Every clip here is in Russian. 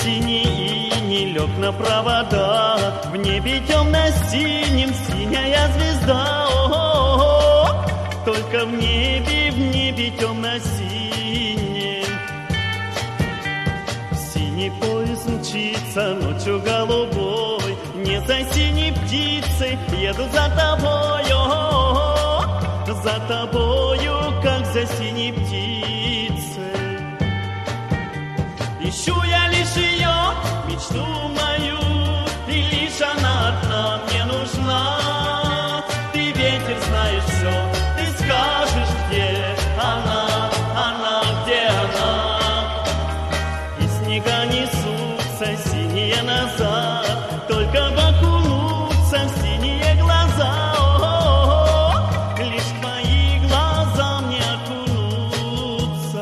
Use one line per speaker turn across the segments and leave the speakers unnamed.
синий иней лег на провода, в небе темно-синим синяя звезда. О-о-о-о, только в небе темно-синим. Синий поезд мчится ночью голубой, не за синей птицей еду за тобой. О-о-о, за тобою, как за синей птицей. Ищу я лишь ее, мечту мою, и лишь она одна мне нужна. Ты, ветер, знаешь все, ты скажешь, где она, где она. И снега несутся синие назад, только бы окунуться в синие глаза. О-о-о, лишь твои глаза мне окунутся.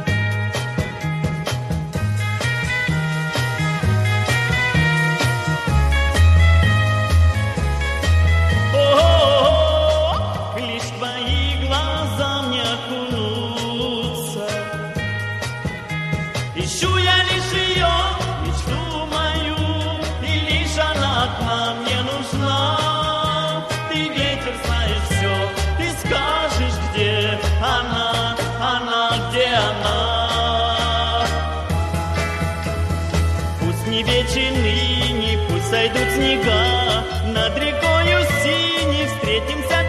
Лишь твои глаза мне окунутся. Ищу я лишь ее, мечту мою, и лишь она одна мне нужна. Ты, ветер, знаешь все, ты скажешь, где она, где она. Пусть не вечен ныне, пусть сойдут снега, над рекою синей встретимся